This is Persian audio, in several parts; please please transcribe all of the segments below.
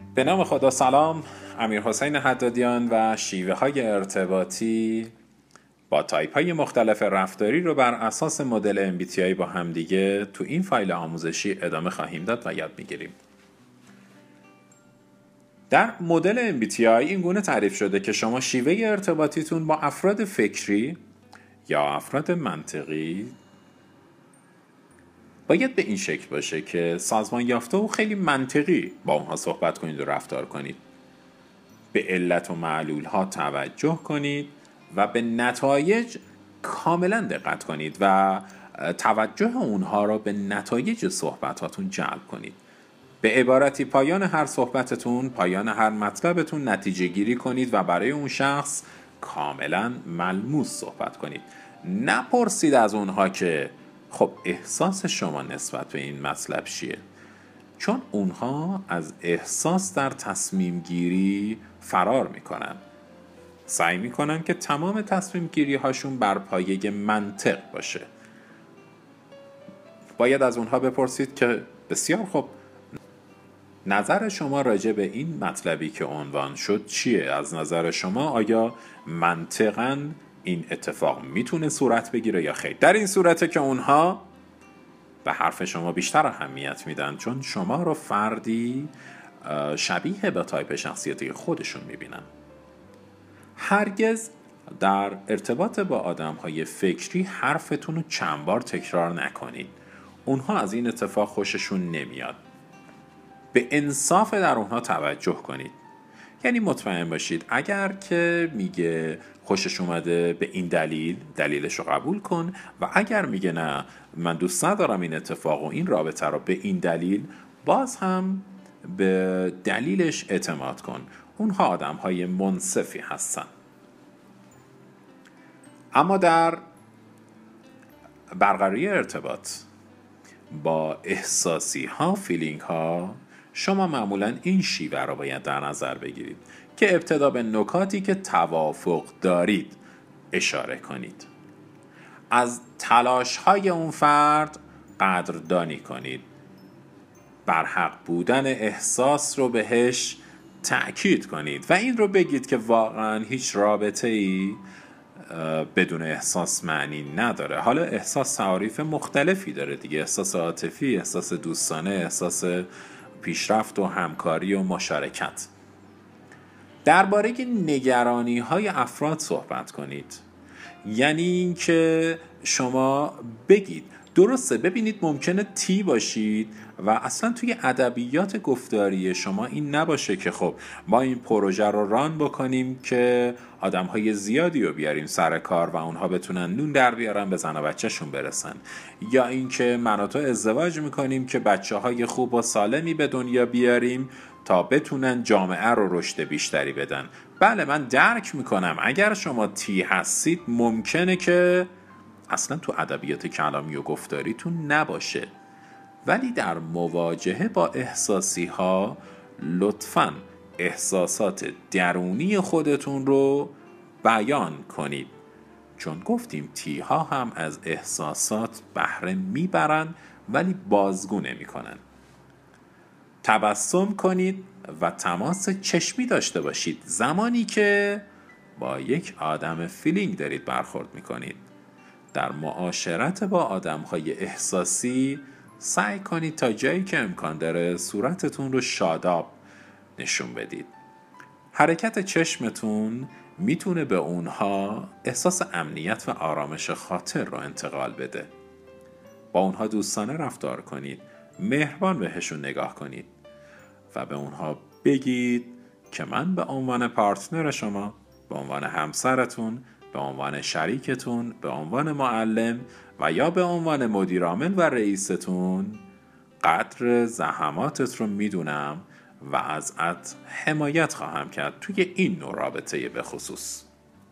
به نام خدا. سلام. امیرحسین حدادیان و شیوه های ارتباطی با تایپ های مختلف رفتاری رو بر اساس مدل MBTI با همدیگه تو این فایل آموزشی ادامه خواهیم داد و یاد میگیریم. در مدل MBTI این گونه تعریف شده که شما شیوه ارتباطیتون با افراد فکری یا افراد منطقی باید به این شکل باشه که سازمان یافته و خیلی منطقی با اونها صحبت کنید و رفتار کنید. به علت و معلول ها توجه کنید و به نتایج کاملا دقت کنید و توجه اونها را به نتایج صحبتاتون جلب کنید. به عبارتی پایان هر صحبتتون، پایان هر مطلبتون نتیجه گیری کنید و برای اون شخص کاملا ملموس صحبت کنید. نپرسید از اونها که خب احساس شما نسبت به این مطلب چیه، چون اونها از احساس در تصمیم گیری فرار میکنن. سعی میکنن که تمام تصمیم گیری هاشون بر پایه منطق باشه. باید از اونها بپرسید که بسیار خوب، نظر شما راجع به این مطلبی که عنوان شد چیه؟ از نظر شما آیا منطقاً این اتفاق میتونه صورت بگیره یا خیر؟ در این صورته که اونها به حرف شما بیشتر اهمیت میدن، چون شما رو فردی شبیه به تایپ شخصیتی خودشون میبینن. هرگز در ارتباط با آدم‌های فکری حرفتون رو چند بار تکرار نکنید. اونها از این اتفاق خوششون نمیاد. به انصاف در اونها توجه کنید. یعنی مطمئن باشید اگر که میگه خوشش اومده به این دلیلش رو قبول کن، و اگر میگه نه من دوست ندارم این اتفاق و این رابطه رو به این دلیل، باز هم به دلیلش اعتماد کن. اونها آدم‌های منصفی هستن. اما در برقراری ارتباط با احساسی ها، فیلینگ ها، شما معمولا این شیوه رو باید در نظر بگیرید که ابتدا به نکاتی که توافق دارید اشاره کنید. از تلاش های اون فرد قدردانی کنید. برحق بودن احساس رو بهش تأکید کنید و این رو بگید که واقعا هیچ رابطه ای بدون احساس معنی نداره. حالا احساس تعاریف مختلفی داره دیگه، احساس عاطفی، احساس دوستانه، احساس پیشرفت و همکاری و مشارکت. درباره نگرانی های افراد صحبت کنید. یعنی این که شما بگید، درسته ببینید ممکنه تی باشید و اصلا توی ادبیات گفتاری شما این نباشه که خب ما این پروژه رو ران بکنیم که آدم‌های زیادی رو بیاریم سر کار و اونها بتونن نون در بیارن، به زن و بچه‌شون برسن، یا این که من و تو ازدواج میکنیم که بچه‌های خوب و سالمی به دنیا بیاریم تا بتونن جامعه رو رشد بیشتری بدن. بله من درک میکنم اگر شما تی هستید ممکنه که اصلا تو ادبیات کلامی و گفتاریتون نباشه، ولی در مواجهه با احساسی ها لطفاً احساسات درونی خودتون رو بیان کنید، چون گفتیم تی ها هم از احساسات بهره میبرن ولی بازگو نمیکنن. تبسم کنید و تماس چشمی داشته باشید زمانی که با یک آدم فیلینگ دارید برخورد میکنید. در معاشرت با آدم‌های احساسی سعی کنید تا جایی که امکان داره صورتتون رو شاداب نشون بدید. حرکت چشمتون میتونه به اونها احساس امنیت و آرامش خاطر رو انتقال بده. با اونها دوستانه رفتار کنید، مهربان بهشون نگاه کنید و به اونها بگید که من به عنوان پارتنر شما، به عنوان همسرتون، به عنوان شریکتون، به عنوان معلم و یا به عنوان مدیرعامل و رئیستون قدر زحماتت رو میدونم و ازت حمایت خواهم کرد توی این نوع رابطه به خصوص.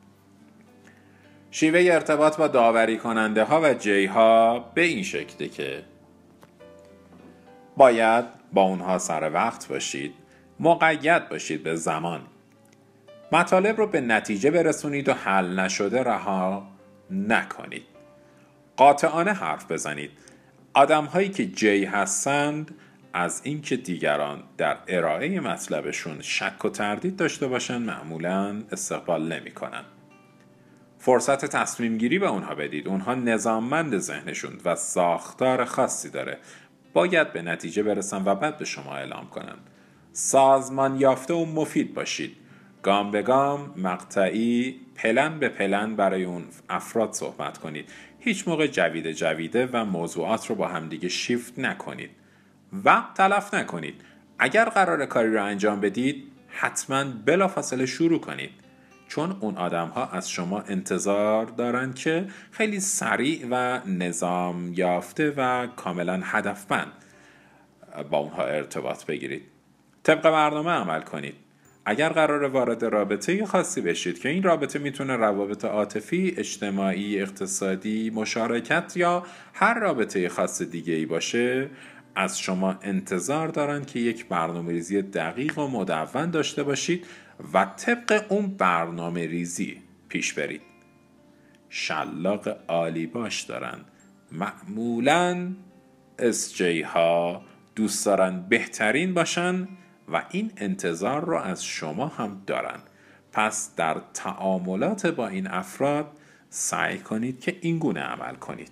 شیوه ارتباط با داوری کننده ها و جی ها به این شکله که باید با اونها سر وقت باشید، مقید باشید به زمان، مطالب رو به نتیجه برسونید و حل نشده رها نکنید. قاطعانه حرف بزنید. آدم هایی که جی هستند از اینکه دیگران در ارائه مطلبشون شک و تردید داشته باشن معمولاً استقبال نمی‌کنن. فرصت تصمیم گیری به اونها بدید. اونها نظاممند ذهنشون و ساختار خاصی داره. باید به نتیجه برسن و بعد به شما اعلام کنن. سازمان یافته و مفید باشید. گام به گام، مقطعی، پلن به پلن برای اون افراد صحبت کنید. هیچ موقع جویده و موضوعات رو با همدیگه شیفت نکنید. وقت تلف نکنید. اگر قرار کاری رو انجام بدید، حتما بلافاصله شروع کنید. چون اون آدم ها از شما انتظار دارن که خیلی سریع و نظام یافته و کاملا هدفمند با اونها ارتباط بگیرید. طبق برنامه عمل کنید. اگر قرار وارد رابطه خاصی بشید که این رابطه میتونه روابط عاطفی، اجتماعی، اقتصادی، مشارکت یا هر رابطه خاص دیگه ای باشه، از شما انتظار دارن که یک برنامه‌ریزی دقیق و مدون داشته باشید و طبق اون برنامه‌ریزی پیش برید. شلاق عالی باش دارن. معمولاً SJ ها دوست دارن بهترین باشن و این انتظار رو از شما هم دارن. پس در تعاملات با این افراد سعی کنید که این گونه عمل کنید.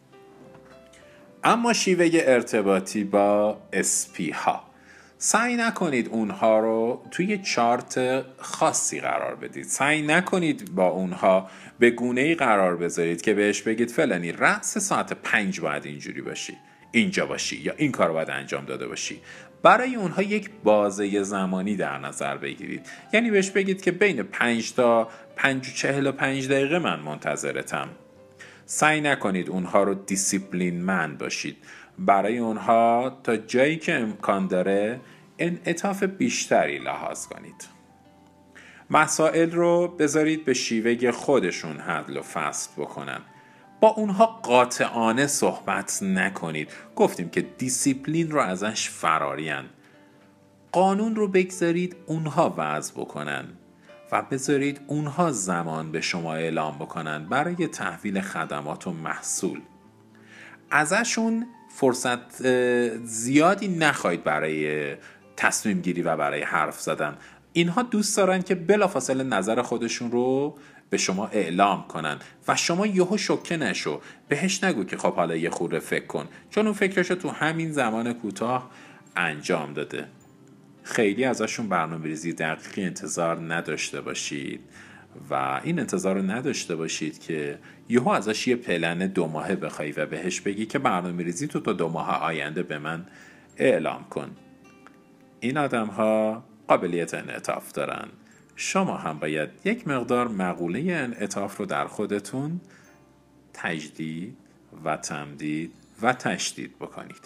اما شیوه ارتباطی با SP ها، سعی نکنید اونها رو توی چارت خاصی قرار بدید. سعی نکنید با اونها به گونه‌ای قرار بذارید که بهش بگید فلانی رأس ساعت 5 باید اینجوری باشی، اینجا باشی یا این کار باید انجام داده باشی. برای اونها یک بازه زمانی در نظر بگیرید. یعنی بهش بگید که بین 5 تا 45 دقیقه من منتظرتم. سعی نکنید اونها رو دیسیپلین مند باشید. برای اونها تا جایی که امکان داره انعطاف بیشتری لحاظ کنید. مسائل رو بذارید به شیوه خودشون حل و فصل بکنن. با اونها قاطعانه صحبت نکنید. گفتیم که دیسیپلین رو ازش فرارین. قانون رو بگذارید اونها وضع بکنن و بذارید اونها زمان به شما اعلام بکنن برای تحویل خدمات و محصول. ازشون فرصت زیادی نخواهید برای تصمیم گیری و برای حرف زدن. اینها دوست دارن که بلافاصله نظر خودشون رو به شما اعلام کنن و شما یهو شوکه نشو. بهش نگو که خب حالا یه خورده فکر کن، چون اون فکرشو تو همین زمان کوتاه انجام داده. خیلی ازشون برنامه‌ریزی دقیقی انتظار نداشته باشید و این انتظار رو نداشته باشید که یهو ازش یه پلن 2 ماهه بخوای و بهش بگی که برنامه‌ریزی تو تا 2 ماه آینده به من اعلام کن. این آدم ها قابلیت انعطاف دارن. شما هم باید یک مقدار مقوله انعطاف رو در خودتون تجدید و تمدید و تشدید بکنید.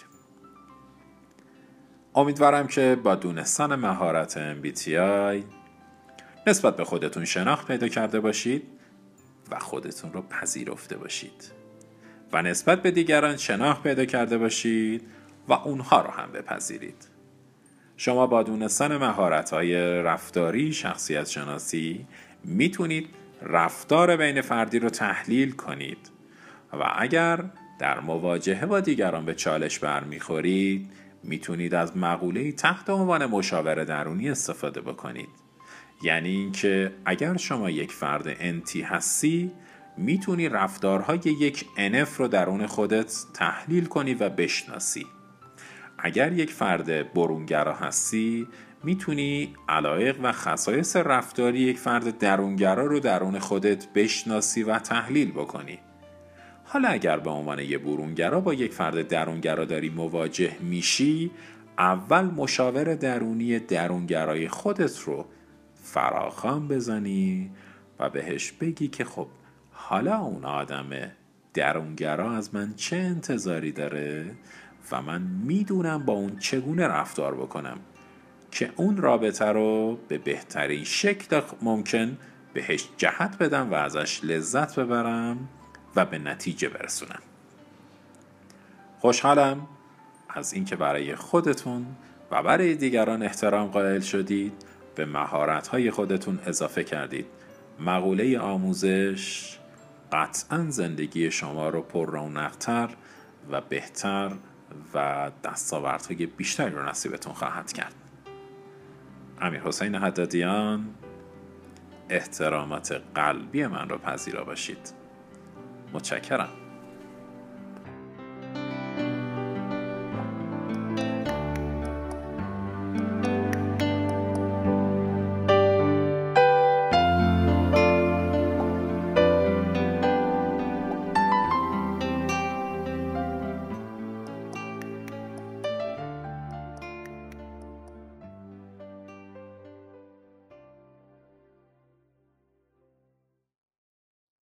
امیدوارم که با دونستن مهارت MBTI نسبت به خودتون شناخت پیدا کرده باشید و خودتون رو پذیرفته باشید و نسبت به دیگران شناخت پیدا کرده باشید و اونها رو هم بپذیرید. شما با دونستن مهارت‌های رفتاری شخصیت شناسی میتونید رفتار بین فردی رو تحلیل کنید و اگر در مواجهه با دیگران به چالش برمیخورید میتونید از مقوله‌ای تحت عنوان مشاوره درونی استفاده بکنید. یعنی اینکه اگر شما یک فرد انتی هستی میتونی رفتارهای یک NF رو درون خودت تحلیل کنی و بشناسی. اگر یک فرد برونگرا هستی میتونی علایق و خصایص رفتاری یک فرد درونگرا رو درون خودت بشناسی و تحلیل بکنی. حالا اگر به عنوان یک برونگرا با یک فرد درونگرا داری مواجه میشی، اول مشاور درونی درونگرای خودت رو فراخوان بزنی و بهش بگی که خب حالا اون آدم درونگرا از من چه انتظاری داره و من میدونم با اون چگونه رفتار بکنم که اون رابطه رو به بهترین شکل ممکن بهش جهت بدم و ازش لذت ببرم و به نتیجه برسونم. خوشحالم از اینکه برای خودتون و برای دیگران احترام قائل شدید، به مهارت‌های خودتون اضافه کردید. مقوله آموزش قطعاً زندگی شما رو پر رونق‌تر و بهتر و دستاوردهای بیشتری رو نصیبتون خواهد کرد. امیرحسین حدادیان، احترامات قلبی من رو پذیرا باشید. متشکرم.